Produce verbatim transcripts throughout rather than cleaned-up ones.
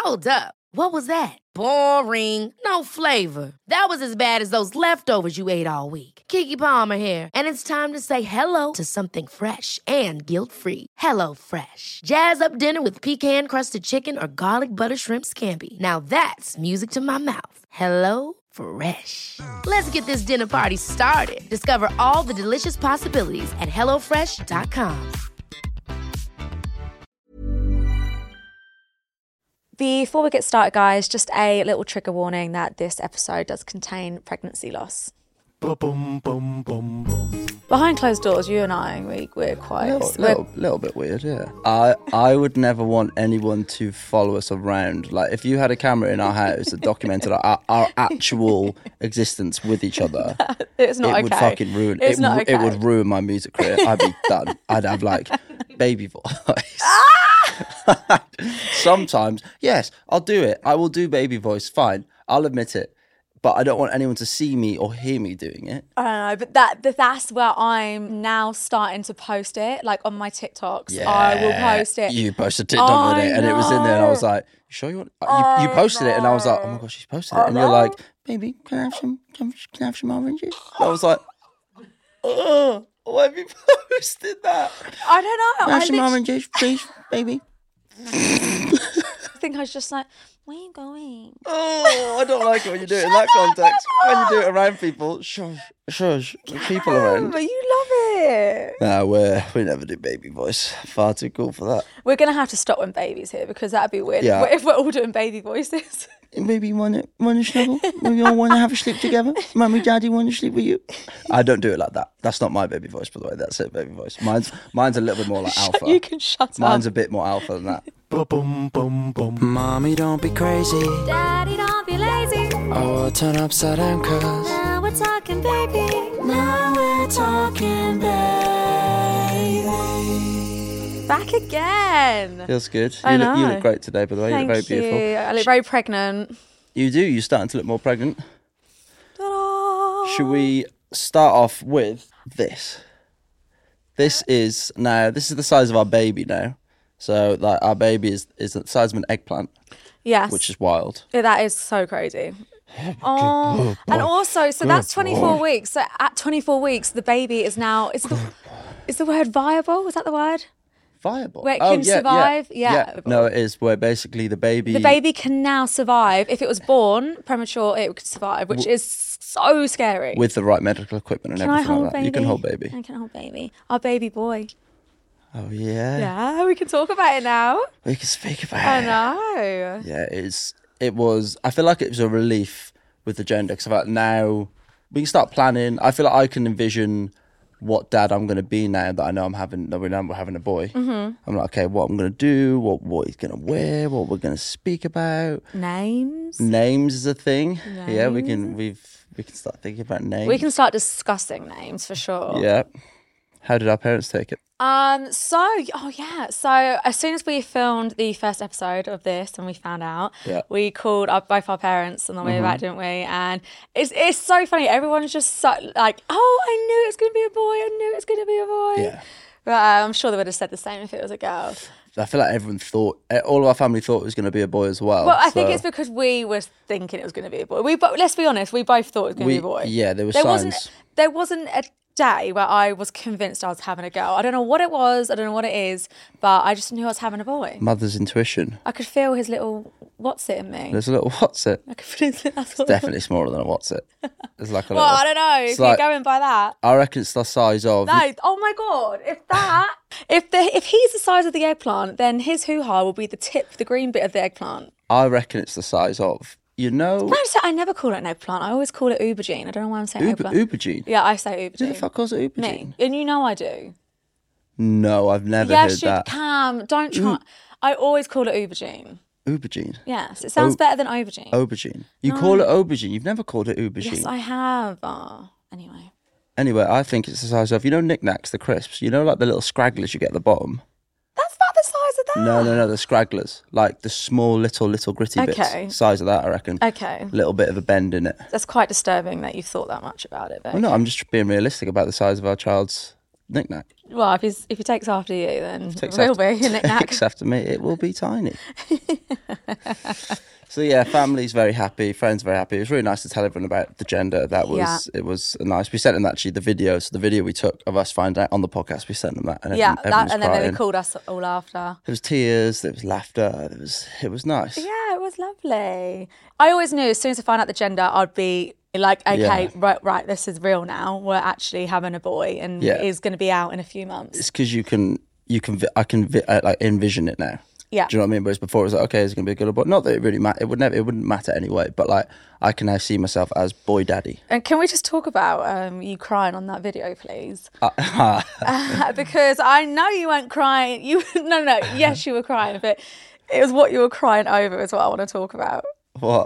Hold up. What was that? Boring. No flavor. That was as bad as those leftovers you ate all week. Keke Palmer here, and it's time to say hello to something fresh and guilt-free. Hello Fresh. Jazz up dinner with pecan-crusted chicken or garlic butter shrimp scampi. Now that's music to my mouth. Hello Fresh. Let's get this dinner party started. Discover all the delicious possibilities at hello fresh dot com. Before we get started, guys, just a little trigger warning that this episode does contain pregnancy loss. Boom, boom, boom, boom. Behind closed doors, you and I, we, we're quite... A little, little, little bit weird, yeah. I, I would never want anyone to follow us around. Like, if you had a camera in our house that documented our, our actual existence with each other, it's not it okay. would fucking ruin it's it. Not It, okay. it would ruin my music career. I'd be done. I'd have, like, baby voice. Sometimes, yes, I'll do it. I will do baby voice, fine. I'll admit it. But I don't want anyone to see me or hear me doing it. I don't know, but that but that's where I'm now starting to post it, like on my TikToks. Yeah. I will post it. You posted TikTok with it, and it was in there, and I was like, "You sure you want?" You, you posted it, and I was like, "Oh my gosh, she's posted it," and you're like, "Baby, can I have some? Can I have some orange juice?" I was like, "Oh, why have you posted that?" I don't know. Can I have I some literally- orange juice, please, baby? I think I was just like, where are you going? Oh, I don't like it when you do it in that context. When you do it around people, shush, shush, people around. But you love it. No, we we never do baby voice. Far too cool for that. We're going to have to stop when baby's here because that'd be weird. Yeah. What if we're all doing baby voices? Baby, you want to want to snuggle? We all want to have a sleep together. Mummy, daddy want to sleep with you. I don't do it like that. That's not my baby voice, by the way. That's it, baby voice. Mine's mine's a little bit more like alpha. You can shut Mine's up. a bit more alpha than that. Boom, boom, boom. Mommy, don't be crazy. Daddy, don't be lazy. Oh, turn upside down, cuz. Now we're talking, baby. Now we're talking, baby. Back again. Feels good. I you, look, you know. look great today, by the way. Thank you look very you. beautiful. I look very pregnant. You do. You're starting to look more pregnant. Ta-da. Should we start off with this? This is now. This is the size of our baby now. So, like, our baby is is the size of an eggplant, Yes. which is wild. Yeah, that is so crazy. Oh, and also, so that's twenty-four weeks. So at twenty-four weeks, the baby is now, is the, is the word viable? Is that the word? Viable. Where it Oh, can yeah, survive? Yeah. Yeah. No, it is where basically the baby. The baby can now survive. If it was born premature, it could survive, which is so scary. with the right medical equipment and Can I everything hold like that. baby? You can hold baby. I can hold baby. Our baby boy. Oh yeah. Yeah, we can talk about it now. We can speak about I it. know. Yeah, it's it was. I feel like it was a relief with the gender because like now we can start planning. I feel like I can envision what dad I'm going to be now that I know I'm having. That we know we're having a boy. Mm-hmm. I'm like, okay, what I'm going to do, what what he's going to wear, what we're going to speak about. Names. Names is a thing. Yeah, we can. We've we can start thinking about names. We can start discussing names for sure. Yeah. How did our parents take it? Um. So, oh yeah. So as soon as we filmed the first episode of this and we found out, Yeah. we called our, both our parents on the way back, didn't we? And it's it's so funny. Everyone's just so, like, oh, I knew it was going to be a boy. I knew it was going to be a boy. Yeah. But uh, I'm sure they would have said the same if it was a girl. I feel like everyone thought, all of our family thought it was going to be a boy as well. Well, I think so it's because we were thinking it was going to be a boy. We, but let's be honest, we both thought it was going to we, be a boy. Yeah, there were There signs. wasn't. There wasn't a day where I was convinced I was having a girl. I don't know what it was. I don't know what it is, but I just knew I was having a boy. Mother's intuition. I could feel his little what's it in me. There's a little what's it? I could feel his that's what- Definitely smaller than a what's it. It's like a Well, little. I don't know if it's you're like- going by that. I reckon it's the size of. No, oh my god! If that, if the if he's the size of the eggplant, then his hoo ha will be the tip, the green bit of the eggplant. I reckon it's the size of. You know. No, so I never call it an eggplant. I always call it aubergine. I don't know why I'm saying Uber, eggplant. aubergine. Yeah, I say aubergine. Who the fuck calls it aubergine? Me, and you know I do. No, I've never Yes, heard you that. Cam. Don't try. I always call it aubergine. Aubergine. Yes, it sounds Oh, better than aubergine. Aubergine. You call it aubergine. You've never called it aubergine. Yes, I have. Oh, anyway. Anyway, I think it's the size of, you know, Knick Knacks, the crisps. You know, like the little scragglers you get at the bottom. That's not the size of that. No, no, no, the scragglers, like the small, little, little gritty Okay. bits. Size of that, I reckon. Okay. Little bit of a bend in it. That's quite disturbing that you've thought that much about it. But Well, no, okay. I'm just being realistic about the size of our child's knick-knack. Well, if he's if he takes after you, then Takes it will after, be a knick-knack. takes after me, it will be tiny. So yeah, family's very happy, friends very happy. It was really nice to tell everyone about the gender. That was Yeah. it was nice. We sent them actually the video. So the video we took of us finding out on the podcast, we sent them that. And Yeah, everyone, that, everyone was and then they crying. called us all after. There was tears, there was laughter. There was it was nice. Yeah, it was lovely. I always knew as soon as I found out the gender, I'd be like, okay, Yeah. right, right, this is real now. We're actually having a boy, and Yeah. he's going to be out in a few months. It's because you can you can vi- I can vi- I, like envision it now. Yeah. Do you know what I mean? Whereas before it was like, okay, is it gonna be a girl or boy? Not that it really matter. It would never. It wouldn't matter anyway. But like, I can now see myself as boy daddy. And can we just talk about um, you crying on that video, please? Uh, Uh, because I know you weren't crying. You no, no, yes, you were crying, but it was what you were crying over is what I want to talk about. what?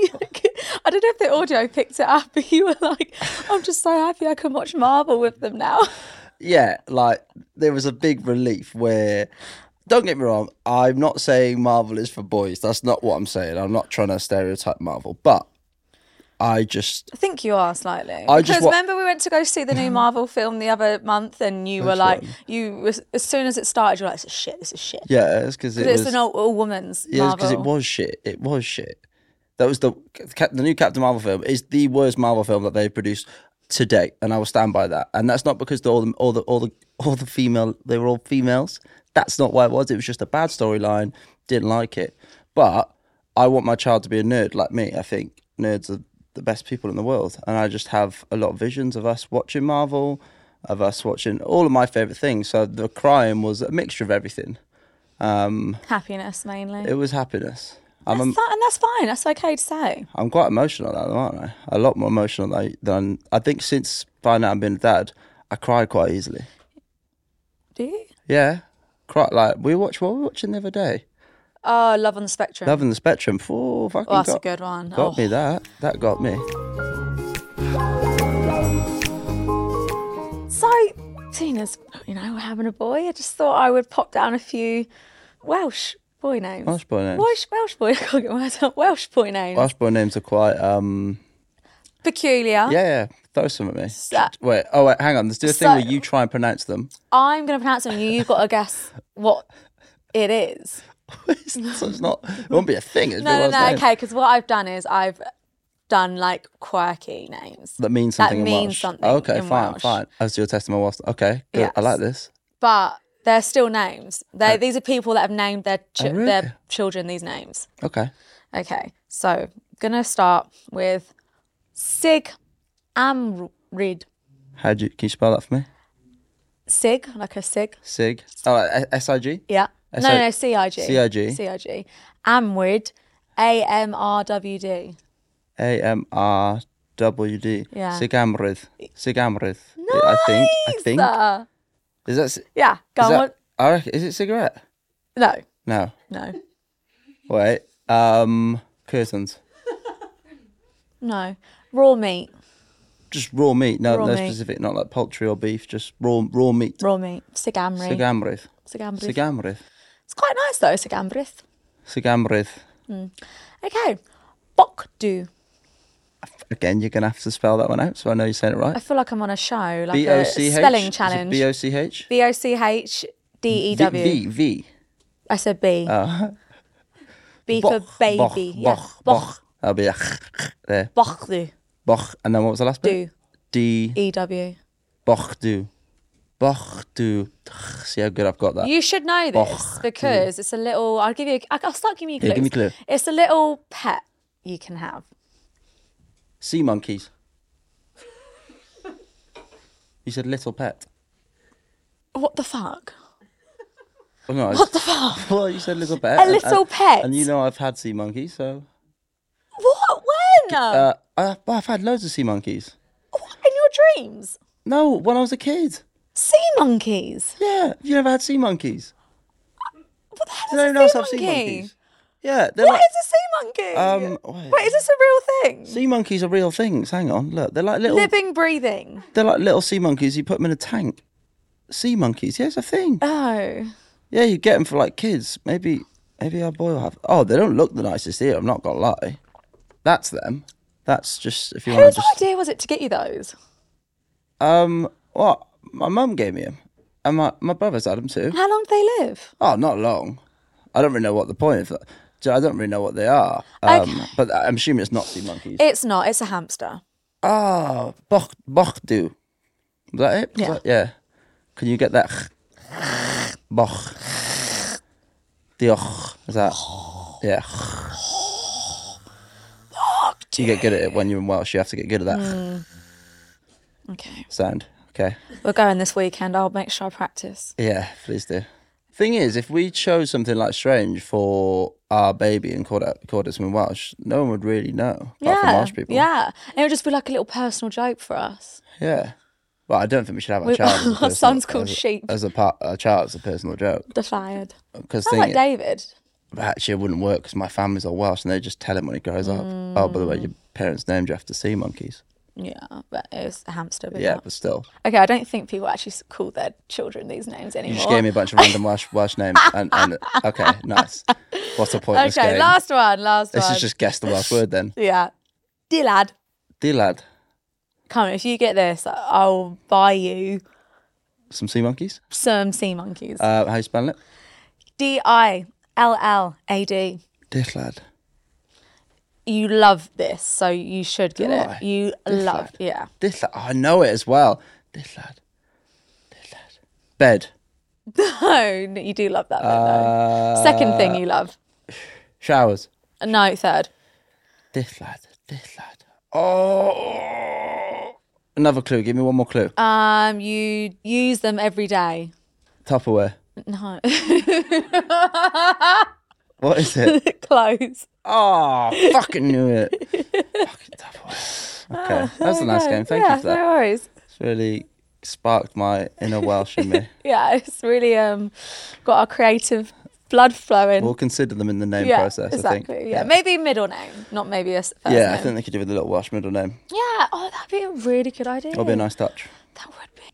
I don't know if the audio picked it up, but you were like, "I'm just so happy I can watch Marvel with them now." Yeah, like there was a big relief where. Don't get me wrong. I'm not saying Marvel is for boys. That's not what I'm saying. I'm not trying to stereotype Marvel, but I just I think you are slightly. I because just wa- remember we went to go see the new Marvel film the other month, and you were Which like, one? you was, as soon as it started, you were like, "This is shit. This is shit." yeah, it's because it Because was it's an all, all woman's yeah, Marvel. because it was shit. It was shit. That was the Cap- the new Captain Marvel film is the worst Marvel film that they've produced to date, and I will stand by that. And that's not because all the all the all the all the female they were all females. That's not why it was. It was just a bad storyline. Didn't like it. But I want my child to be a nerd like me. I think nerds are the best people in the world. And I just have a lot of visions of us watching Marvel, of us watching all of my favourite things. So the crying was a mixture of everything. Um, Happiness mainly. it was happiness. I'm, That's a, fi- and that's fine. That's okay to say. I'm quite emotional now, aren't I? A lot more emotional than I, than I think since finding out I'm being a dad, I cry quite easily. Do you? Yeah. Cry, like, we watched, what were we watching the other day? Oh, Love on the Spectrum. Love in the Spectrum. Oh, fucking Oh, that's got, a good one. Got Oh. me that. That got me. So, seeing as, you know, we're having a boy, I just thought I would pop down a few Welsh boy names. Welsh boy names. Welsh, Welsh boy, I can't get my words out. Welsh boy names. Welsh boy names are quite, um, Peculiar. yeah, yeah. Throw some at me. So- Wait, oh, wait, hang on. Let's do a thing So- where you try and pronounce them. I'm going to pronounce them and you, you've got to guess what it is. So it's not, it won't be a thing. It's No, no, what I was no, saying. okay, because what I've done is I've done like quirky names. That means That something in means Welsh. something Okay, in fine, Welsh. fine. As your testimony was. Okay, good. Yes. I like this. But they're still names. They These are people that have named their, ch- Oh, really? their children these names. Okay. Okay, so going to start with Sig Amrid. How do you, can you spell that for me? Sig, like a Sig. Sig. Oh, uh, S I G? Yeah. S No, I- no, no, C I G. C I G. C I G. Amrid, A M R W D. A M R W D. Yeah. Sigamrydd. Sigamrydd. I think. I think. Uh, Is that? Is yeah, go on. that I reckon, is it cigarette? No, No. no, Wait. Um. Curtains. no. Raw meat. Just raw meat. No, Raw no meat. specific. Not like poultry or beef. Just raw raw meat. Raw meat. Sigamry. Sigamrydd. Sigamry. Sigamrydd. It's quite nice though, Sigamrydd. Sigamrydd. Okay. Bokdu. Again, you're gonna have to spell that one out, so I know you're saying it I right. feel like I'm on a show, like B a O C H. spelling challenge. B O C H. B O C H D E W. V V. I said B. Oh. B for Boch, baby. Boch, yeah. Boch, Boch. That'll be a there. Bokdu. Boch. And then what was the last bit? Do. D. E W. Bochdu. Bochdu. See how good I've got that. You should know this Bokdu. because it's a little. I'll give you. A, I'll start giving you clues. Yeah, give me a clue. It's a little pet you can have. Sea monkeys. You said little pet. What the fuck? Oh, no, I What just- the fuck? Well, you said little pet. A and- little and- pet? And you know I've had sea monkeys, so. What? When? Uh, I, I've had loads of sea monkeys. What? In your dreams? No, when I was a kid. Sea monkeys. Yeah, have you never had sea monkeys? What the hell Did is anyone a else sea have sea monkey? monkeys? Yeah, they're What like is a sea monkey? Um, wait. wait, is this a real thing? sea monkeys are real things. Hang on, look, they're like little. Living, breathing. They're like little sea monkeys. You put them in a tank. Sea monkeys, yeah, it's a thing. Oh. Yeah, you get them for like kids. Maybe, maybe our boy will have. Oh, they don't look the nicest here. I'm not gonna lie. That's them. That's just if you want Whose to just. idea was it to get you those? Um, what? my mum gave me him, and my, my brother's had him too. How long do they live? Oh, not long. I don't really know what the point of that. I don't really know what they are. Um, Okay. But I'm assuming it's not sea monkeys. It's not. It's a hamster. Ah, bok bokdu. Is that it? Is Yeah. that- yeah. Can you get that? Bok. Dioch. Is that? Yeah. You get good at it when you're in Welsh. You have to get good at that Mm. Okay. sound. Okay. We're going this weekend. I'll make sure I practice. Yeah, please do. Thing is, if we chose something like Strange for our baby and called it, called it something Welsh, no one would really know. Apart from Yeah. Welsh people. Yeah. And it would just be like a little personal joke for us. Yeah. Well, I don't think we should have our We- child. As a our personal- son's called as a, Sheep. As a part, a child as a personal joke. Defied. Because Sound like David. actually, it wouldn't work because my family's all Welsh and they just tell him when he grows up. Oh, by the way, your parents named you after sea monkeys. Yeah, but it was a hamster. But Yeah, yeah. but still, Okay, I don't think people actually s- call their children these names you anymore. just gave me a bunch of random Welsh Welsh names. And, and okay, nice. What's the point of this Okay, game? last one, last Let's one. just, just guess the Welsh word then. Yeah. Dear lad, Dear lad, come on, if you get this, I'll buy you some sea monkeys. some sea monkeys. Uh, how you spelling it? D I L L A D. Dear lad. You love this, so you should get Do it. I? You Dear love, lad. yeah. This lad. Oh, I know it as well. This lad. This lad. Bed. No, no, you do love that bit, Uh, though. Second thing you love. Showers. No, third. This lad. This lad. Oh. Another clue. Give me one more clue. Um, you use them every day. Tupperware. No. What is it? Clothes. Oh, fucking knew it. Fucking Tupperware. Okay, that's a nice Okay, game. Thank yeah, you for that. No worries. It's really sparked my inner Welsh in me. Yeah, it's really um got our creative blood flowing. We'll consider them in the name yeah, process, exactly. I think. Yeah. maybe middle name, not maybe a s- first Yeah, I name. think they could do with a little Welsh middle name. Yeah, oh, that'd be a really good idea. That'll be a nice touch. That would be.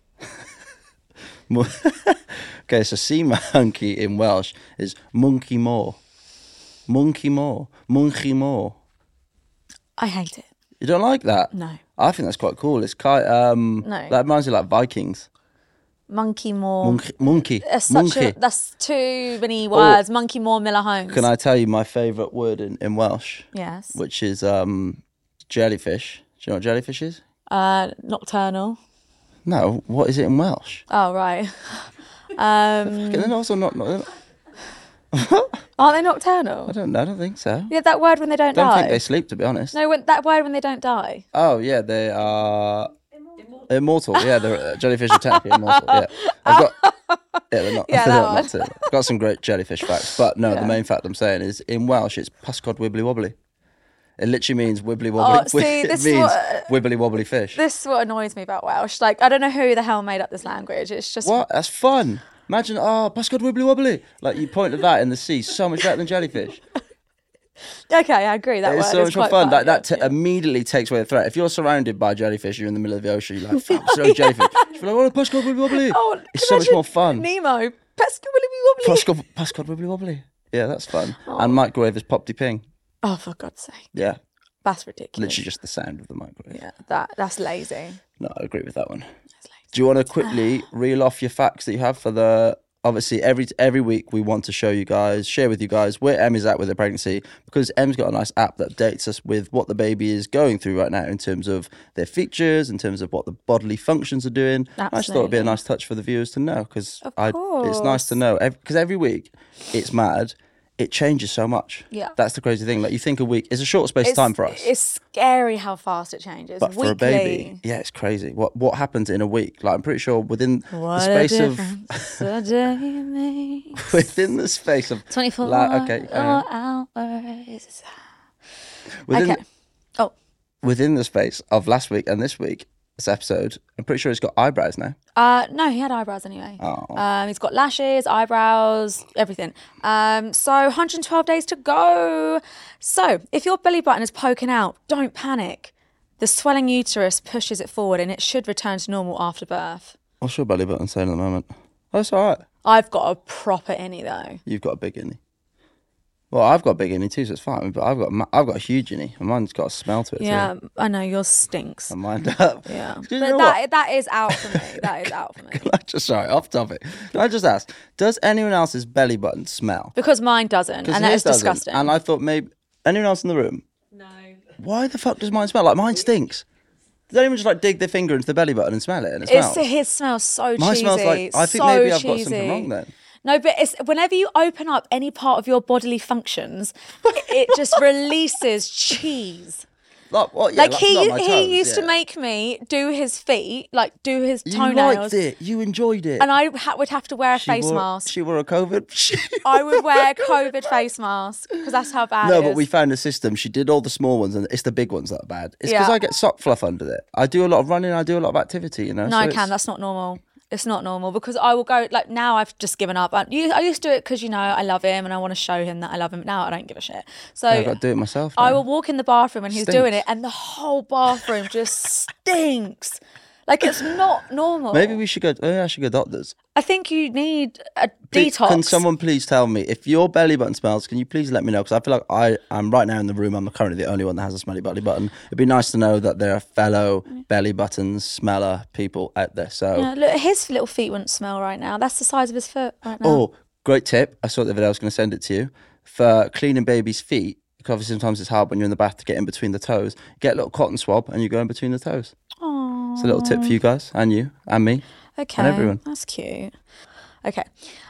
Mo- okay, so sea monkey in Welsh is monkey more. Monkey more. Monkey more. I hate it. You don't like that? No. I think that's quite cool. It's quite, um, No. that reminds me of like Vikings. Monkey more. Monkey. Monkey. That's such monkey. a, that's too many words. Monkey more, Miller Holmes. Can I tell you my favourite word in, in Welsh? Yes. Which is um, jellyfish. Do you know what jellyfish is? Uh, nocturnal. No, what is it in Welsh? Oh right. um, And then also not, not. aren't they nocturnal? I don't know. I don't think so. Yeah, that word when they don't, I don't die. think they sleep, to be honest. No, when, that word when they don't die. Oh yeah, they are immortal. Yeah, they're uh, jellyfish are technically immortal. Yeah, I've got. Yeah, they're not. Yeah, they're that not one. too. I've got some great jellyfish facts, but no, Yeah. the main fact I'm saying is in Welsh it's Pysgod Wibbly Wobbly. It literally means wibbly wobbly. Oh, see, it this means what- wibbly wobbly fish. This is what annoys me about Welsh. Like, I don't know who the hell made up this language. It's just What? That's fun. Imagine, oh, Pysgod Wibbly Wobbly. Like you point at that in the sea, so much better than jellyfish. okay. I agree. That It's word so is much more quite fun. That that yeah, t- yeah. immediately takes away the threat. If you're surrounded by jellyfish, you're in the middle of the ocean. You're like, fuck, so jellyfish. You're like, oh, Pysgod Wibbly Wobbly. Oh, It's can so much imagine more fun. Nemo, pesca wibbly wobbly. Pysgod, Pysgod Wibbly Wobbly. Yeah, that's fun. And microwave is Popty Ping. Oh, for God's sake, Yeah, that's ridiculous. literally just the sound of the microwave. Yeah, that that's lazy. No, I agree with that one. Do you want to quickly reel off your facts that you have for the? Obviously, every every week we want to show you guys, share with you guys where Em is at with her pregnancy, because Em's got a nice app that updates us with what the baby is going through right now in terms of their features, in terms of what the bodily functions are doing. I just thought it'd be a Absolutely. nice touch for the viewers to know, because Of it's nice to course. know, because every week it's mad. It changes so much. Yeah. That's the crazy thing. Like you think a week is a short space of time for us. It's scary how fast it changes. But for Weekly. a baby, yeah, it's crazy. What what happens in a week? Like I'm pretty sure within What the space a of difference a day makes. within the space of twenty-four La- okay, carry on. hours. within Okay. Oh, within the space of last week and this week, this episode, I'm pretty sure it's got eyebrows now. uh, no, he had eyebrows anyway. Oh. Um, he's got lashes, eyebrows, everything. Um, so one hundred twelve days to go. So if your belly button is poking out, don't panic. The swelling uterus pushes it forward and it should return to normal after birth. What's your belly button saying at the moment? Oh, it's all right. I've got a proper innie though. You've got a big innie. Well, I've got a big innie too, so it's fine. But I've got ma- I've got a huge innie, and mine's got a smell to it Yeah, too. I know yours stinks. And mine up. Yeah, Do but you know that what? that is out for me. That is out for me Can I just sorry, off topic. Can I just ask? Does anyone else's belly button smell? because mine doesn't, and that his is doesn't, disgusting. And I thought maybe anyone else in the room. no, Why the fuck does mine smell? Like mine stinks. Does anyone just like dig their finger into the belly button and smell it? And it it's smells. his smells so Mine cheesy. smells like. I think so maybe I've cheesy. got something wrong then. No, but it's whenever you open up any part of your bodily functions, it, it just releases cheese. Like what? Yeah, Like like, he not my he toes, used yeah. to make me do his feet, like do his You toenails, liked it. You enjoyed it. and I ha- would have to wear a She face wore, mask. She wore a COVID. I would wear a COVID face mask because that's how bad No, it but is. we found a system. She did all the small ones, and it's the big ones that are bad. It's because Yeah. I get sock fluff under it. I do a lot of running. I do a lot of activity. You know. No, so I it's- can. That's not normal. It's not normal because I will go like now. I've just given up. I, you, I used to do it because you know I love him and I want to show him that I love him. Now I don't give a shit. So I've got to do it myself. I now. will walk in the bathroom and he's Stinks. doing it, and the whole bathroom just stinks. Like it's not normal. Maybe we should go. Oh, yeah, I should go doctors. I think you need a Please- detox. Can someone please tell me if your belly button smells? Can you please let me know? Because I feel like I am right now in the room. I'm currently the only one that has a smelly belly button. It'd be nice to know that there are fellow belly button smeller people out there. So, Yeah, look, his little feet wouldn't smell right now. That's the size of his foot right now. oh, great tip! I saw the video. I was going to send it to you for cleaning babies' feet. Because obviously sometimes it's hard when you're in the bath to get in between the toes. Get a little cotton swab and you go in between the toes. It's a little tip for you guys and you and me. Okay, and everyone. that's cute. Okay,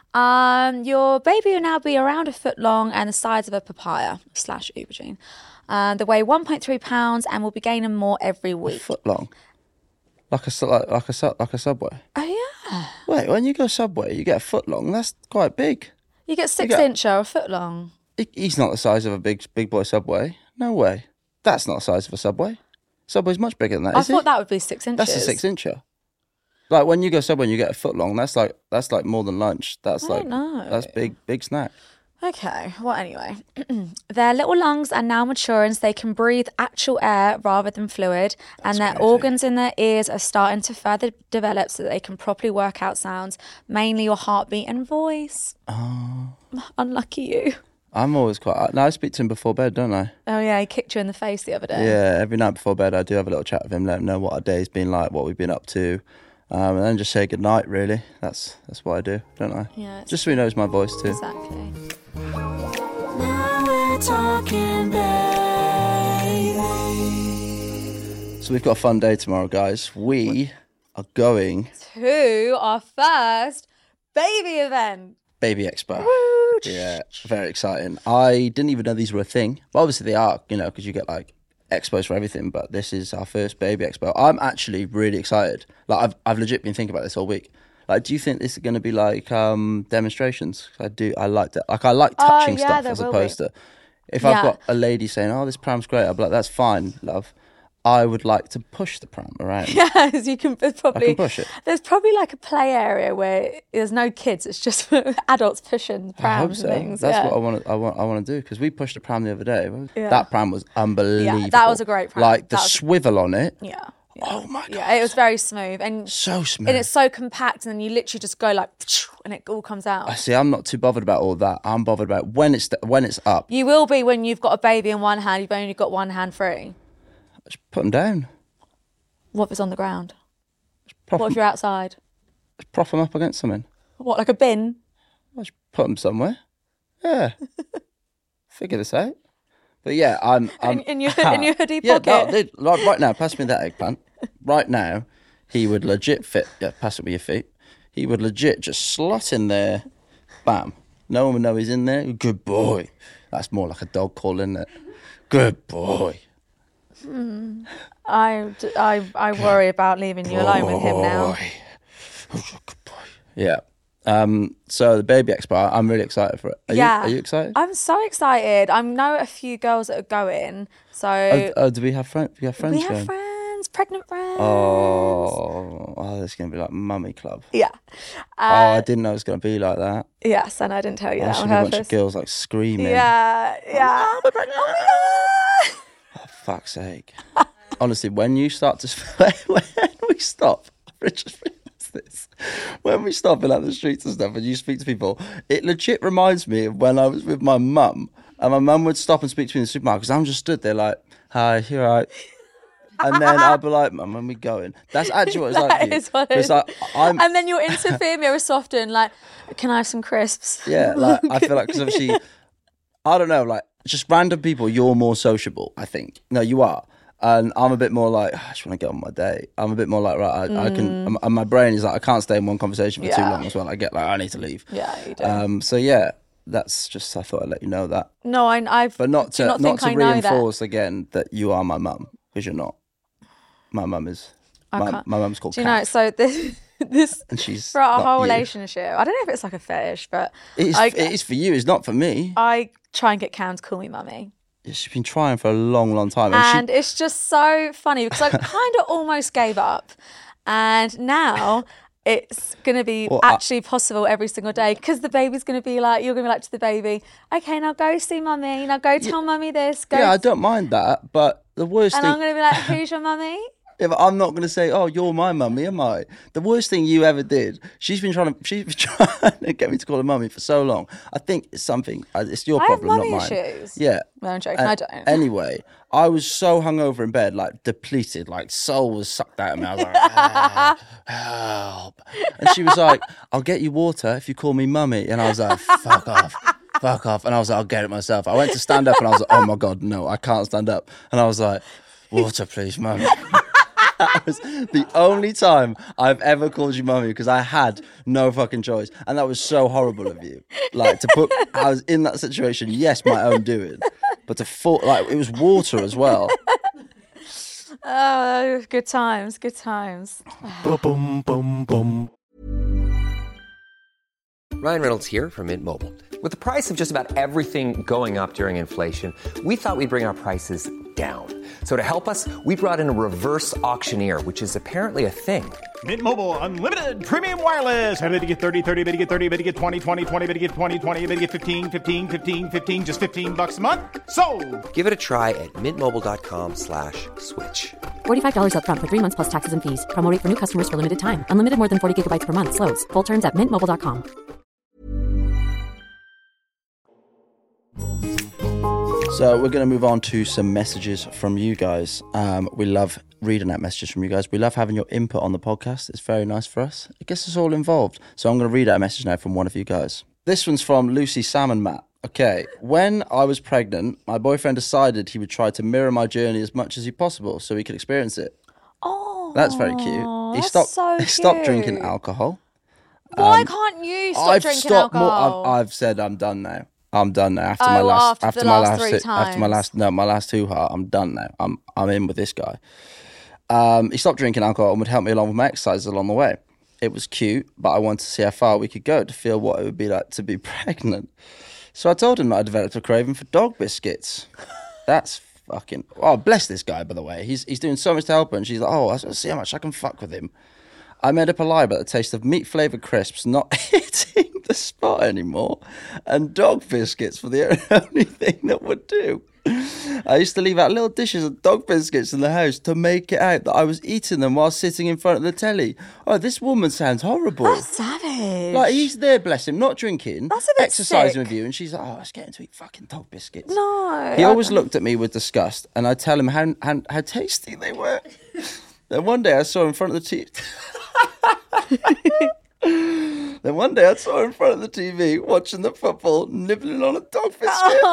um, your baby will now be around a foot long and the size of a papaya slash aubergine. Uh, they weigh one point three pounds and will be gaining more every week. Foot long, like a su- like, like a su- like a subway. Oh yeah, Wait, when you go subway, you get a foot long. That's quite big. you get six got- inch or a foot long. He- He's not the size of a big big boy subway. No way. That's not the size of a subway. Subway's much bigger than that. I Is thought it? that would be six inches. That's a six incher. Like when you go subway and you get a foot long, that's like that's like more than lunch. That's I like don't know. that's big big snack. Okay, well, anyway. Their little lungs are now maturing so they can breathe actual air rather than fluid, and their crazy. organs in their ears are starting to further develop so that they can properly work out sounds, mainly your heartbeat and voice. Oh. Unlucky you. I'm always quite. No, I speak to him before bed, don't I? Oh, yeah, he kicked you in the face the other day. Yeah, every night before bed, I do have a little chat with him, let him know what our day's been like, what we've been up to, um, and then just say good night. Really, that's that's what I do, don't I? Yeah, it's- Just so he knows my voice too. Exactly. Now we're talking, baby. So we've got a fun day tomorrow, guys. We are going To our first baby event. Baby Expo. Woo! Yeah, very exciting. I didn't even know these were a thing. Well, obviously they are, you know, because you get like expos for everything. But this is our first Baby Expo. I'm actually really excited. Like I've I've legit been thinking about this all week. Like, do you think this is going to be like um, demonstrations? I do. I like that. Like I like Oh, touching yeah, stuff there as will opposed be. to if Yeah. I've got a lady saying, "Oh, this pram's great," I'll be like, "That's fine, love." I would like to push the pram around. Yes, you can. There's probably push it. There's probably like a play area where there's no kids. It's just for adults pushing I hope prams so. and things. That's yeah. what I want. To, I want. I want to do because we pushed a pram the other day. Yeah. That pram was unbelievable. was a great pram. Like the That was- swivel on it. Yeah. yeah. Oh my god. Yeah, it was very smooth and So smooth. and it's so compact, and then you literally just go like, and it all comes out. I see. I'm not too bothered about all that. I'm bothered about when it's when it's up. You will be when you've got a baby in one hand. You've only got one hand free. Just put them down. What if it's on the ground? Prop, What if them, you're outside? prop them up against something. What, like a bin? I just put them somewhere. Yeah. Figure this out. But yeah, I'm. I'm In- in your hood- in your hoodie yeah, pocket? No, dude, like, right now, pass me that eggplant. Right now, he would legit fit. Yeah, pass it with your feet. He would legit just slot in there. Bam. No one would know he's in there. Good boy. That's more like a dog call, isn't it? Good boy. I, I, I worry about leaving you alone with him now. Boy. Good boy. Yeah. Um. So the Baby Expo, I'm really excited for it. Are yeah. You, are you excited? I'm so excited. I know a few girls that are going. So Oh, oh, do we have friends? We have friends we have going? friends, pregnant friends. Oh, oh, this is going to be like Mummy Club. Yeah. oh, I didn't know it was going to be like that. Yes, and I didn't tell you Oh, that should on be a bunch of purpose. girls like screaming. Yeah, yeah. Oh my God. Oh, fuck's sake. Honestly, when you start to... When we stop... I just realised this. When we stop in like the streets and stuff and you speak to people, it legit reminds me of when I was with my mum And my mum would stop and speak to me in the supermarket because I'm just stood there like, hi, you're right. And then I'd be like, Mum, when we going? That's actually what it's like. That for you. is what it It's is. like, I'm, And then you're interfering very often, like, can I have some crisps? yeah, like I feel like because obviously, I don't know, like just random people, you're more sociable. I think. No, you are. And I'm a bit more like, I just want to get on my day. I'm a bit more like, right, I, I can, and my brain is like, I can't stay in one conversation for too Yeah. long as well. I get like, I need to leave. Yeah, you do. Um, so yeah, that's just, I thought I'd let you know that. no, I, I've. But not do to, not, not think to I know reinforce again that you are my mum, because you're not. My mum is, I my, can't- my mum's called Do you know? Kath, So this, this and she's for our not whole you. relationship. I don't know if it's like a fetish, but It is, I, it is for you, it's not for me. I try and get Cam to call me mummy. She's been trying for a long, long time. And, And she, it's just so funny because I kind of almost gave up. And now it's going to be Well, I- actually possible every single day because the baby's going to be like, you're going to be like to the baby, okay, now go see mummy. Now go tell mummy this. Go. yeah, I don't mind that, but the worst and thing, I'm going to be like, who's your mummy? if I'm not going to say, oh, you're my mummy, am I? The worst thing you ever did, she's been trying to, she's been trying to get me to call her mummy for so long. I think it's something, uh, it's your I have problem, not mummy mine. issues. Yeah. No, I'm joking. And I don't. Anyway, I was so hungover in bed, like depleted, like soul was sucked out of me. I was like, "Ah, help. And she was like, I'll get you water if you call me mummy. And I was like, fuck off, fuck off. And I was like, I'll get it myself. I went to stand up and I was like, oh my God, no, I can't stand up. And I was like, water, please, mummy. That was the only time I've ever called you mummy because I had no fucking choice. And that was so horrible of you. Like to put, I was in that situation, yes, my own doing. But to fall, like, it was water as well. Oh, good times, good times. Boom, boom, boom. Ryan Reynolds here from Mint Mobile. With the price of just about everything going up during inflation, we thought we'd bring our prices down. So to help us, we brought in a reverse auctioneer, which is apparently a thing. Mint Mobile Unlimited Premium Wireless. How to get thirty, thirty, how to get thirty, how to get twenty, twenty, twenty, how to get twenty, twenty, how to get fifteen, fifteen, fifteen, fifteen, just fifteen bucks a month? Sold! Give it a try at mintmobile.com slash switch. forty-five dollars up front for three months plus taxes and fees. Promo rate for new customers for limited time. Unlimited more than forty gigabytes per month. Slows full terms at mint mobile dot com. So we're going to move on to some messages from you guys. Um, we love reading out messages from you guys. We love having your input on the podcast. It's very nice for us. It gets us all involved. So I'm going to read out a message now from one of you guys. This one's from Lucy Salmon Matt. Okay, when I was pregnant, my boyfriend decided he would try to mirror my journey as much as he possible so he could experience it. Oh, That's very cute. He that's stopped. so he stopped cute. drinking alcohol. Why can't you stop Um, I've drinking stopped alcohol? more. I've, I've said I'm done now. I'm done now. After Oh, my last, after the my last last, three si- after my times. last, no, my last two heart. I'm done now. I'm, I'm in with this guy. Um, he stopped drinking alcohol and would help me along with my exercises along the way. It was cute, but I wanted to see how far we could go to feel what it would be like to be pregnant. So I told him that I developed a craving for dog biscuits. That's fucking. Oh, bless this guy, by the way. He's he's doing so much to help her, and she's like, oh, I want to see how much I can fuck with him. I made up a lie about the taste of meat-flavoured crisps not hitting the spot anymore, and dog biscuits for the only thing that would do. I used to leave out little dishes of dog biscuits in the house to make it out that I was eating them while sitting in front of the telly. Oh, this woman sounds horrible. That's savage. Like, he's there, bless him, not drinking, That's a bit exercising sick. with you, and she's like, oh, I was getting to eat fucking dog biscuits. No. He I always don't- looked at me with disgust, and I tell him how, how, how tasty they were. Then one day I saw him in front of the T V. Then one day I saw him in front of the T V watching the football, nibbling on a dog biscuit.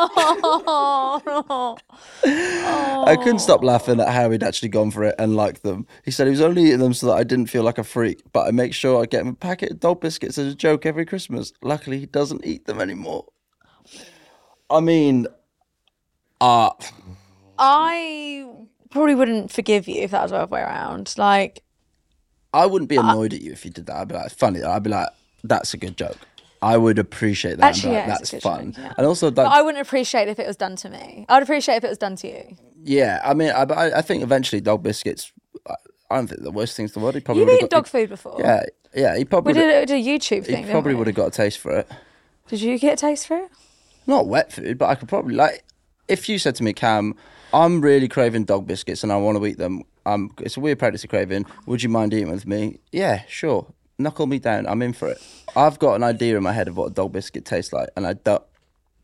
Oh, I couldn't stop laughing at how he'd actually gone for it and liked them. He said he was only eating them so that I didn't feel like a freak, but I make sure I get him a packet of dog biscuits as a joke every Christmas. Luckily, he doesn't eat them anymore. I mean, uh, I probably wouldn't forgive you if that was the other way around. Like, I wouldn't be annoyed at you if you did that. I'd be like, funny. I'd be like, that's a good joke. I would appreciate that. Actually, and be like, yeah, it's that's a good fun. joke, yeah. And also, but that, I wouldn't appreciate it if it was done to me. I would appreciate if it was done to you. yeah, I mean, I, I I think eventually dog biscuits, I, I don't think they're the worst things in the world. He probably You've would've eaten got- dog food before. Yeah, yeah, he probably We would've- did a, did a YouTube thing. he didn't probably we? would have got a taste for it. Did you get a taste for it? Not wet food, but I could probably, like, if you said to me, Cam, I'm really craving dog biscuits and I want to eat them. Um, it's a weird pregnancy craving. Would you mind eating with me? Yeah, sure. Knuckle me down. I'm in for it. I've got an idea in my head of what a dog biscuit tastes like, and I don't.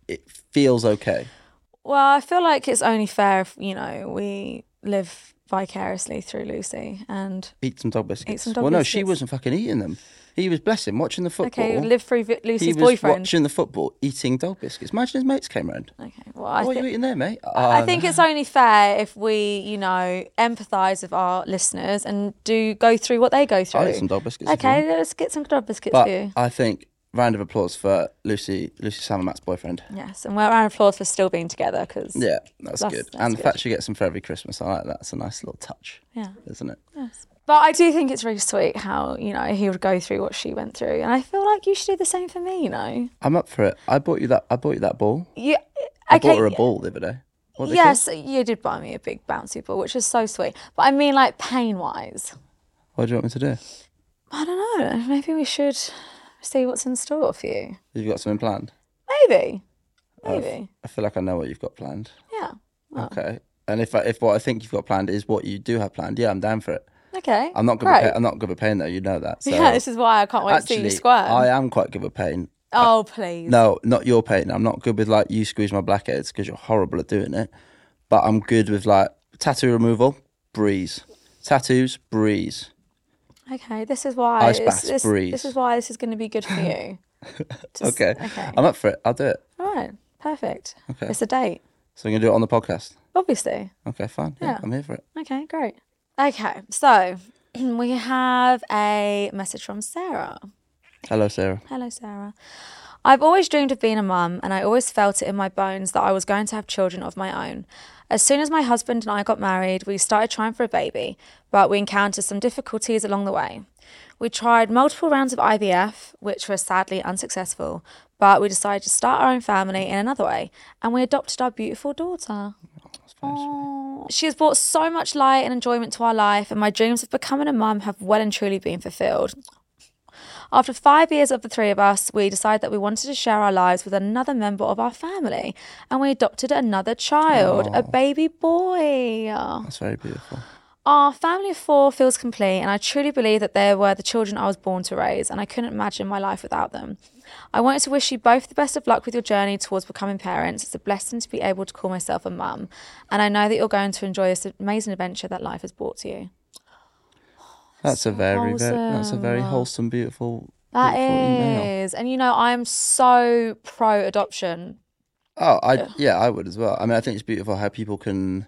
it feels okay. Well, I feel like it's only fair if, you know, we live vicariously through Lucy and Eat some dog biscuits. Eat some dog well, no, biscuits. she wasn't fucking eating them. He was, bless him, watching the football. okay, live through Vi- Lucy's he was boyfriend. watching the football, eating dog biscuits. Imagine his mates came round. Okay, well, I, What thi- are you eating there, mate? I Oh, think no. it's only fair if we, you know, empathise with our listeners and do go through what they go through. I'll eat some dog biscuits. if you Okay, want. let's get some dog biscuits But for you. I think round of applause for Lucy, Lucy Sam and Matt's boyfriend. Yes, and we're round of applause for still being together because Yeah, that's, That's- good. that's and the good. fact she gets them for every Christmas, I like that. It's a nice little touch, yeah. isn't it? Yes. But I do think it's really sweet how, you know, he would go through what she went through. And I feel like you should do the same for me, you know. I'm up for it. I bought you that. I bought you that ball. Yeah. I Okay. bought her a ball the other day. What are they Yes, called? you did buy me a big bouncy ball, which is so sweet. But I mean, like, pain-wise. What do you want me to do? I don't know. Maybe we should see what's in store for you. You've got something planned? Maybe. Maybe. I feel like I know what you've got planned. Yeah. Well, Okay. And if I, if what I think you've got planned is what you do have planned, yeah, I'm down for it. okay. I'm not good. Great. At pain, I'm not good at pain though. You know that. So Yeah, this is why I can't wait to see actually, you squirm. I am quite good with pain. oh, please. No, not your pain. I'm not good with like you squeeze my blackheads because you're horrible at doing it. But I'm good with like tattoo removal, breeze. Tattoos, breeze. Okay, this is why. Ice this, baths, this, breeze. this is why this is going to be good for you. Just- Okay. Okay. I'm up for it. I'll do it. All right. Perfect. Okay. It's a date. So we're gonna do it on the podcast. Obviously. Okay, fine. Yeah, Yeah. I'm here for it. Okay, great. Okay, so we have a message from Sarah. Hello, Sarah. Hello, Sarah. I've always dreamed of being a mum, and I always felt it in my bones that I was going to have children of my own. As soon as my husband and I got married, we started trying for a baby, but we encountered some difficulties along the way. We tried multiple rounds of I V F, which were sadly unsuccessful, but we decided to start our own family in another way, and we adopted our beautiful daughter. Aw. She has brought so much light and enjoyment to our life, and my dreams of becoming a mum have well and truly been fulfilled. After five years of the three of us, we decided that we wanted to share our lives with another member of our family, and we adopted another child, a baby boy. That's very beautiful. Our family of four feels complete, and I truly believe that they were the children I was born to raise, and I couldn't imagine my life without them. I wanted to wish you both the best of luck with your journey towards becoming parents. It's a blessing to be able to call myself a mum, and I know that you're going to enjoy this amazing adventure that life has brought to you. That's a very, very that's a very wholesome. wholesome, beautiful. That beautiful email. is, and you know, I'm so pro adoption. Oh, I yeah, I would as well. I mean, I think it's beautiful how people can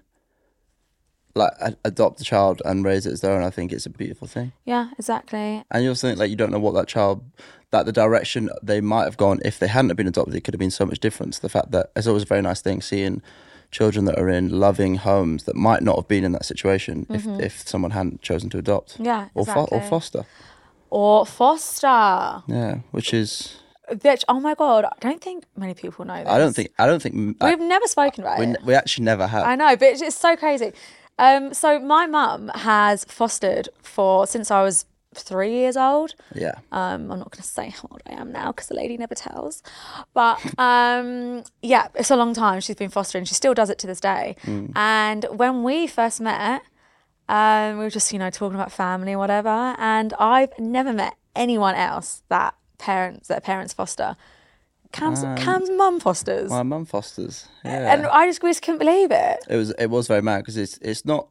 like a- adopt a child and raise it as their own. I think it's a beautiful thing. Yeah, exactly. And you also think like you don't know what that child, that the direction they might have gone if they hadn't have been adopted, it could have been so much different. The fact that it's always a very nice thing seeing children that are in loving homes that might not have been in that situation if, if someone hadn't chosen to adopt. Mm-hmm. Yeah, or fo- or exactly. foster. Or foster. Yeah, which is Bitch, oh my God, I don't think many people know this. I don't think I don't think We've never spoken about we, it. we actually never have. I know, but it's, it's so crazy. Um, so my mum has fostered for since I was three years old. Yeah. Um, I'm not going to say how old I am now because the lady never tells. But um, yeah, it's a long time she's been fostering. She still does it to this day. Mm. And when we first met, um, we were just, you know, talking about family or whatever. And I've never met anyone else that parents that parents foster. Cam's, Cam's mum fosters. My mum fosters. Yeah. And I just, we just couldn't believe it. It was it was very mad because it's it's not.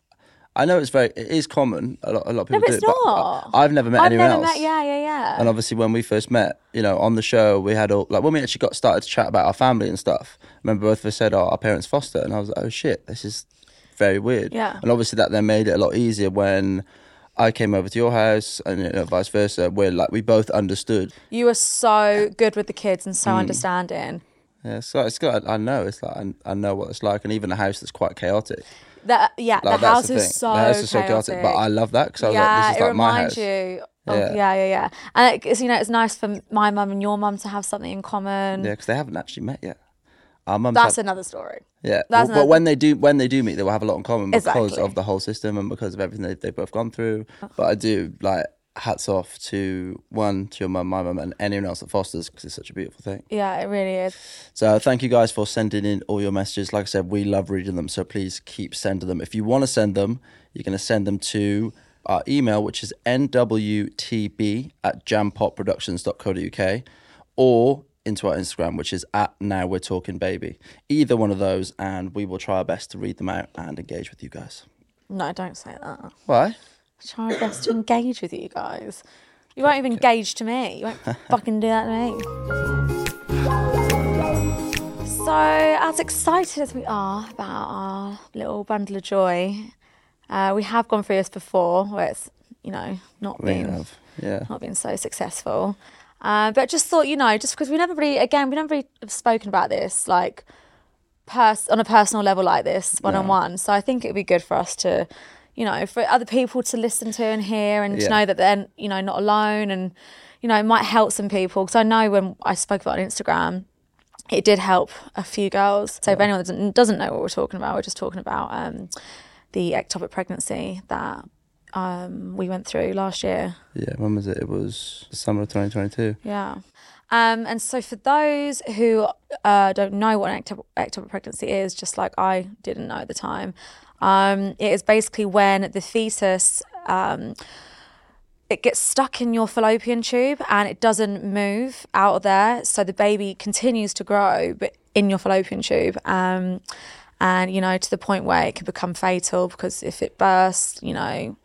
I know it's very it is common. A lot a lot of people but do it's it, but not. I, I've never met I've anyone never else. met, yeah, yeah, yeah. And obviously, when we first met, you know, on the show, we had all like when we actually got started to chat about our family and stuff. I remember both of us said, "Oh, our parents foster," and I was like, "Oh shit, this is very weird." Yeah. And obviously, that then made it a lot easier when I came over to your house, and you know, vice versa, where like we both understood. You were so good with the kids and so Mm. understanding. Yeah, so it's good. I know it's like I, I know what it's like, and even a house that's quite chaotic. That yeah, Like, the that's house the is thing. so the house is so chaotic. chaotic, but I love that because I was yeah, like, this is it like my reminds house. you. Of, Yeah. yeah, yeah, yeah. And it's, you know, it's nice for my mum and your mum to have something in common. Yeah, because they haven't actually met yet. Our mums That's have, another story. yeah. that's Well, another- but when they do, when they do meet, they will have a lot in common because Exactly. of the whole system and because of everything they've, they've both gone through. But I do like hats off to one to your mum, my mum, and anyone else that fosters because it's such a beautiful thing. Yeah, it really is. So thank you guys for sending in all your messages. Like I said, we love reading them, so please keep sending them. If you want to send them, you're going to send them to our email, which is n w t b at jam pop productions dot co dot u k, or into our Instagram, which is at Now We're Talking Baby. Either one of those, and we will try our best to read them out and engage with you guys. No, don't say that. Why? Try our best to engage with you guys. You won't even engage to me. You won't fucking do that to me. So, as excited as we are about our little bundle of joy, uh, we have gone through this before, where it's, you know, not We been, have, yeah. not been so successful. Uh, but just thought, you know, just because we never really, again, we never really have spoken about this, like, pers- on a personal level like this, one-on-one. So I think it would be good for us to, you know, for other people to listen to and hear and Yeah. to know that they're, you know, not alone and, you know, it might help some people. Because I know when I spoke about it on Instagram, it did help a few girls. So if anyone doesn't, doesn't know what we're talking about, we're just talking about um, the ectopic pregnancy that um, we went through last year. Yeah, when was it? It was the summer of twenty twenty-two. Yeah. Um, and so for those who uh, don't know what an ectop- ectopic pregnancy is, just like I didn't know at the time, um, it is basically when the fetus, um, it gets stuck in your fallopian tube and it doesn't move out of there. So the baby continues to grow, but in your fallopian tube. Um, and, you know, to the point where it can become fatal because if it bursts, you know,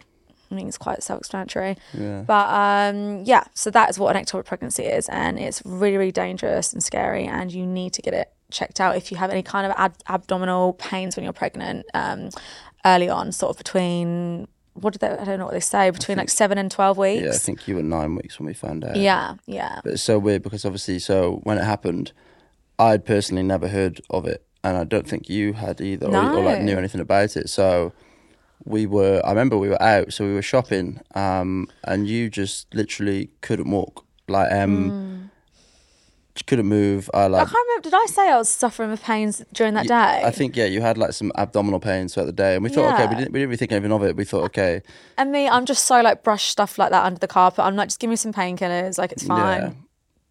I mean, it's quite self-explanatory. Yeah. But um, yeah, so that is what an ectopic pregnancy is. And it's really, really dangerous and scary. And you need to get it checked out if you have any kind of ab- abdominal pains when you're pregnant um, early on, sort of between, what did they, I don't know what they say, between think, like seven and twelve weeks. Yeah, I think you were nine weeks when we found out. Yeah, yeah. But it's so weird because obviously, so when it happened, I'd personally never heard of it. And I don't think you had either No. or, or like knew anything about it. So we were, I remember we were out, so we were shopping, um, and you just literally couldn't walk. Like, um, Mm. couldn't move. I I like. can't remember, did I say I was suffering with pains during that day? I think yeah, you had like some abdominal pains throughout the day, and we thought okay, Yeah. we didn't we didn't really think anything of it. We thought okay, And me, I'm just so like brush stuff like that under the carpet. I'm like, just give me some painkillers, like it's fine.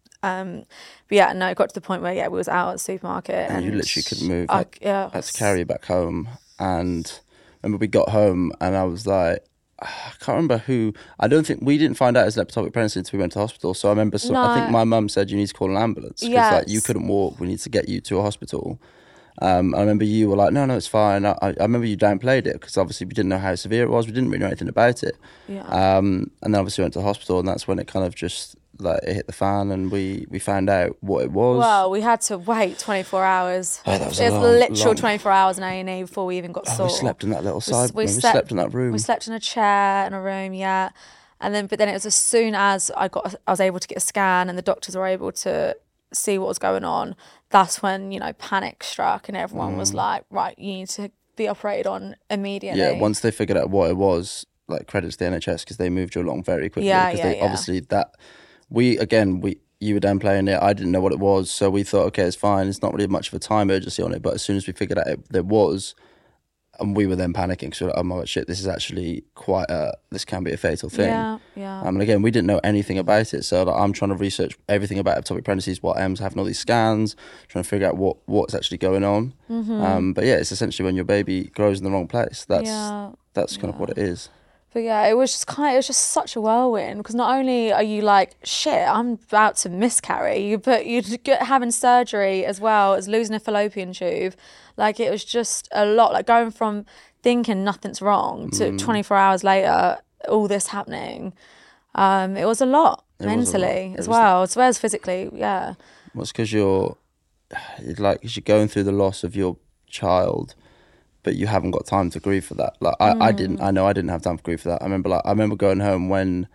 Um, but yeah, no, it got to the point where yeah, we was out at the supermarket and, and, you literally couldn't move. I, I yeah, had to carry you back home, and I remember we got home, and I was like, I can't remember who. I don't think we didn't find out it was an ectopic pregnancy until we went to hospital. So I remember, some, I think No. my mum said you need to call an ambulance because Yes. like you couldn't walk. We need to get you to a hospital. Um, I remember you were like, no, no, it's fine. I, I remember you downplayed it because obviously we didn't know how severe it was. We didn't really know anything about it. Yeah. Um, and then obviously went to the hospital, and that's when it kind of just like it hit the fan, and we we found out what it was. Well, we had to wait twenty-four hours. Oh, that was it a was long- literal long- twenty-four hours in A and E before we even got Oh, saw. we slept in that little We, side. we, we slept, slept in that room. We slept in a chair in a room, yeah. And then, but then it was as soon as I got, I was able to get a scan, and the doctors were able to see what was going on. That's when you know panic struck, and everyone was like, "Right, you need to be operated on immediately." Mm. Yeah, once they figured out what it was, like credits to the N H S because they moved you along very quickly. Yeah, because yeah, they yeah. obviously that we again we you were downplaying it. I didn't know what it was, so we thought, okay, it's fine. It's not really much of a time urgency on it. But as soon as we figured out it, there was, and we were then panicking because we were like, oh my god, shit, this is actually quite a this can be a fatal thing. Yeah, yeah. Um, and again, we didn't know anything about it, so like, I'm trying to research everything about ectopic pregnancies, what Em's having all these scans, trying to figure out what what's actually going on. Mm-hmm. Um, but yeah, it's essentially when your baby grows in the wrong place. That's Yeah, that's kind of what it is. But yeah, it was just kind of, it was just such a whirlwind because not only are you like, shit, I'm about to miscarry, but you're get, having surgery as well as losing a fallopian tube. Like it was just a lot, like going from thinking nothing's wrong to Mm. twenty-four hours later, all this happening. Um, it was a lot It was a lot. mentally It as was- well, as well as physically, yeah. Well, it's because you're it's like 'cause you're going through the loss of your child, but you haven't got time to grieve for that. Like I, I didn't. I know I didn't have time to grieve for that. I remember like I remember going home when.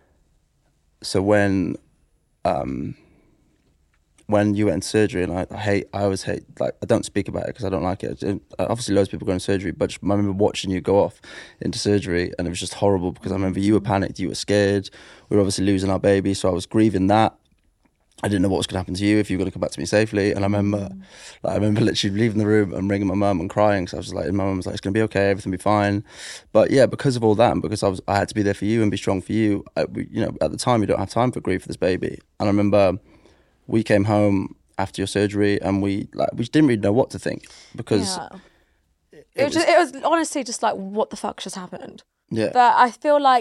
So when, um. When you went in surgery, and I, I hate, I always hate, like, I don't speak about it because I don't like it. And obviously, loads of people go in surgery, but just, I remember watching you go off into surgery, and it was just horrible because I remember you were panicked, you were scared. We were obviously losing our baby, so I was grieving that. I didn't know what was going to happen to you, if you were going to come back to me safely. And I remember, like, I remember literally leaving the room and ringing my mum and crying. So I was like, and my mum was like, it's going to be okay, everything will be fine. But yeah, because of all that, and because I was, I had to be there for you and be strong for you. I, we, you know, at the time, you don't have time for grief for this baby. And I remember we came home after your surgery, and we like we didn't really know what to think because Yeah. it, It was, was just, it was honestly just like, what the fuck just happened? yeah. But I feel like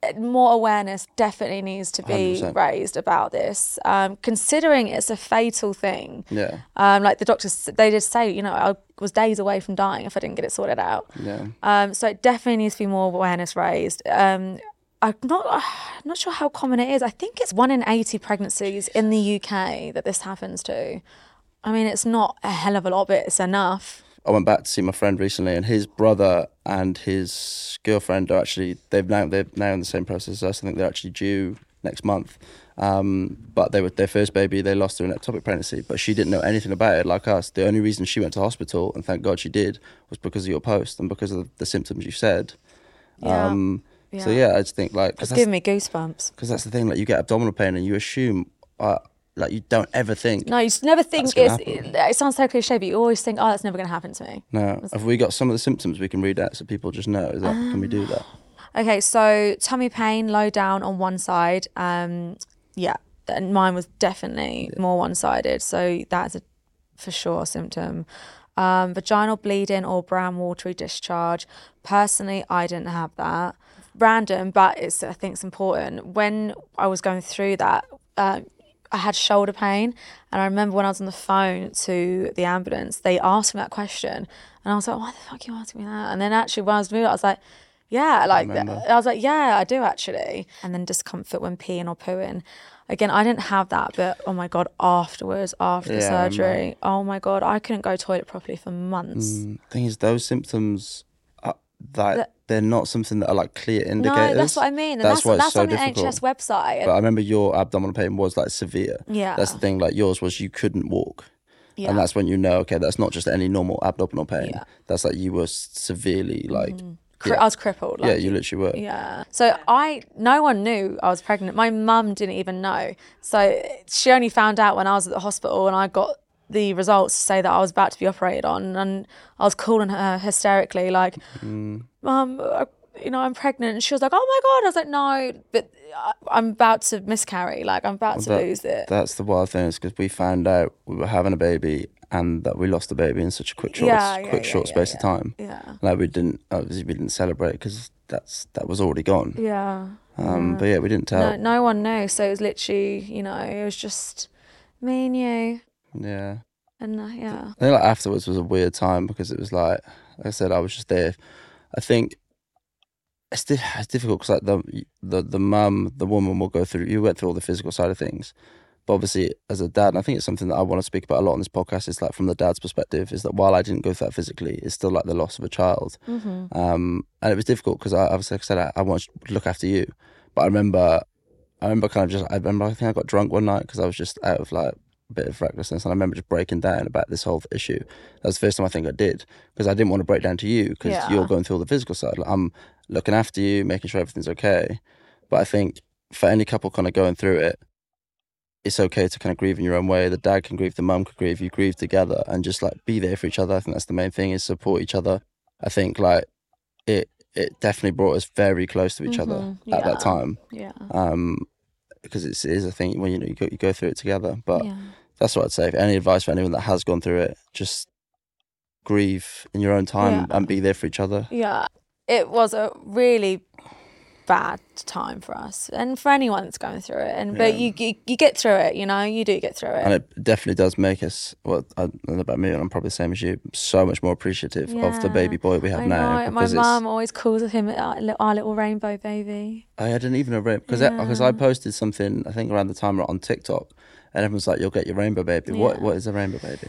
more awareness definitely needs to be one hundred percent raised about this, um, considering it's a fatal thing. Yeah. Um, like the doctors, they did say, you know, I was days away from dying if I didn't get it sorted out. Yeah. Um, so it definitely needs to be more awareness raised. Um, I'm not, I'm not sure how common it is. I think it's one in eighty pregnancies in the U K that this happens to. I mean, it's not a hell of a lot, but it's enough. I went back to see my friend recently, and his brother and his girlfriend are actually they've now they're now in the same process as us. I think they're actually due next month. Um, but they were their first baby. They lost her in ectopic pregnancy, but she didn't know anything about it. Like us, the only reason she went to hospital, and thank God she did, was because of your post and because of the symptoms you said. Yeah. Um, yeah. So yeah, I just think like it's giving me goosebumps. Because that's the thing. Like you get abdominal pain, and you assume. Uh, Like you don't ever think. No, you just never think it's. It, it sounds so cliche, but you always think, "Oh, that's never going to happen to me." No, have we got some of the symptoms we can read out so people just know? Is that, um, can we do that? Okay, so tummy pain, low down on one side. Um, yeah, and mine was definitely yeah. more one-sided, so that's a for sure symptom. Um, vaginal bleeding or brown watery discharge. Personally, I didn't have that. Random, but it's I think it's important. When I was going through that. Uh, I had shoulder pain, and I remember when I was on the phone to the ambulance, they asked me that question, and I was like, "Why the fuck are you asking me that?" And then actually, when I was moving, I was like, "Yeah, like I, I was like, yeah, I do actually." And then discomfort when peeing or pooing. Again, I didn't have that, but oh my god, afterwards, after the yeah, surgery, oh my god, I couldn't go toilet properly for months. Mm, thing is, those symptoms, are, that the, they're not something that are like clear indicators. No, that's what I mean. And that's that's, why it's that's so on the difficult. N H S website. But I remember your abdominal pain was like severe. Yeah. That's the thing. Like yours was you couldn't walk. Yeah. And that's when you know, okay, that's not just any normal abdominal pain. Yeah. That's like you were severely like. Mm. Cri- Yeah. I was crippled. Like, yeah, you literally were. Yeah. So I, no one knew I was pregnant. My mum didn't even know. So she only found out when I was at the hospital and I got the results to say that I was about to be operated on, and I was calling her hysterically like, Mm. "Mum, I, you know, I'm pregnant." And she was like, "Oh my god!" I was like, "No, but I, I'm about to miscarry. Like I'm about Well, to that- lose it." That's the wild thing is because we found out we were having a baby and that we lost the baby in such a quick short, Yeah, yeah, quick yeah, short yeah, space yeah. of time. Yeah. Like we didn't, obviously we didn't celebrate because that's that was already gone. Yeah. Um, yeah. But yeah, we didn't tell. No, no one knew. So it was literally, you know, it was just me and you, Yeah. and uh, yeah. I think like afterwards was a weird time because it was like, like I said, I was just there. I think it's, di- it's difficult because like the the the mum, the woman will go through. You went through all the physical side of things, but obviously as a dad, and I think it's something that I want to speak about a lot on this podcast. Is like from the dad's perspective, is that while I didn't go through that physically, it's still like the loss of a child. Mm-hmm. Um, and it was difficult because I obviously like I said I, I wanted to look after you, but I remember, I remember kind of just I remember I think I got drunk one night because I was just out of like. Bit of recklessness, and I remember just breaking down about this whole issue. That was the first time I think I did because I didn't want to break down to you because Yeah. you're going through all the physical side. Like, I'm looking after you, making sure everything's okay. But I think for any couple kind of going through it, it's okay to kind of grieve in your own way. The dad can grieve, the mum can grieve, you grieve together, and just like be there for each other. I think that's the main thing is support each other. I think like it it definitely brought us very close to each other Mhm. at Yeah. that time. Yeah. Um, because it's, it is a thing when you know you go you go through it together, but. Yeah. That's what I'd say. If any advice for anyone that has gone through it, just grieve in your own time Yeah. and be there for each other. Yeah. It was a really bad time for us and for anyone that's going through it. And but Yeah. you, you you get through it, you know, you do get through it. And it definitely does make us, well, I don't know about me, and I'm probably the same as you, so much more appreciative of the Yeah. baby boy we have I now. know. My because it's- mum always calls him our little, our little rainbow baby. I didn't even know because Yeah. because I posted something I think around the time on TikTok, and everyone's like, "You'll get your rainbow baby." What Yeah. what is a rainbow baby?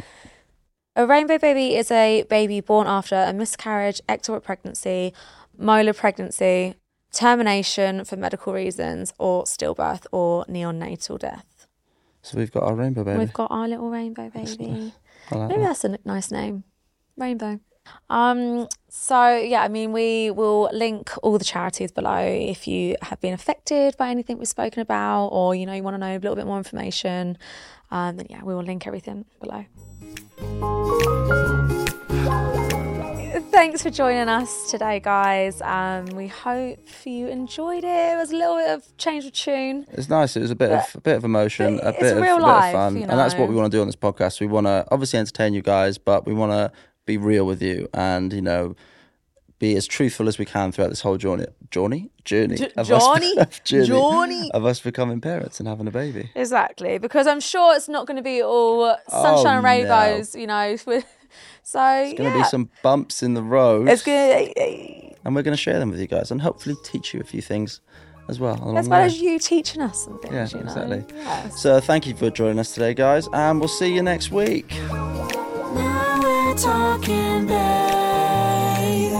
A rainbow baby is a baby born after a miscarriage, ectopic pregnancy, molar pregnancy, termination for medical reasons, or stillbirth or neonatal death. So we've got our rainbow baby. We've got our little rainbow baby. nice. I like Maybe that. that's a n- nice name, Rainbow. Um. So yeah, I mean, we will link all the charities below if you have been affected by anything we've spoken about, or you know you want to know a little bit more information. Um. Then yeah, we will link everything below. Thanks for joining us today, guys. Um, we hope you enjoyed it. It was a little bit of change of tune. It's nice. It was a bit of a bit of emotion, a it's bit of, real a bit life, of fun, you and that's what know. we want to do on this podcast. We want to obviously entertain you guys, but we want to be real with you, and you know, be as truthful as we can throughout this whole journey. Journey? Journey? J- of Johnny? Us, journey, Johnny? Of us becoming parents and having a baby. Exactly, because I'm sure it's not going to be all sunshine Oh, and rainbows, no. you know. With, so, There's going to yeah. be some bumps in the road. It's going to... And we're going to share them with you guys and hopefully teach you a few things as well. along As the well way. as you teaching us some things, Yeah, you know. exactly. Yes. So thank you for joining us today, guys, and we'll see you next week. Now we're talking, baby.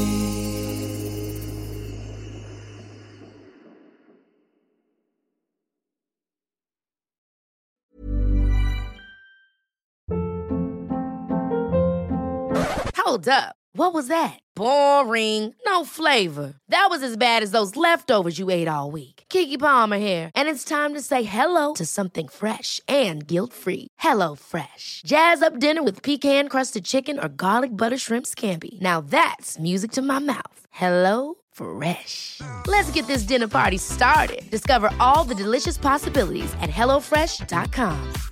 Hold up. What was that? Boring. No flavor. That was as bad as those leftovers you ate all week. Keke Palmer here, and it's time to say hello to something fresh and guilt-free. Hello Fresh. Jazz up dinner with pecan-crusted chicken or garlic butter shrimp scampi. Now that's music to my mouth. Hello Fresh. Let's get this dinner party started. Discover all the delicious possibilities at hello fresh dot com.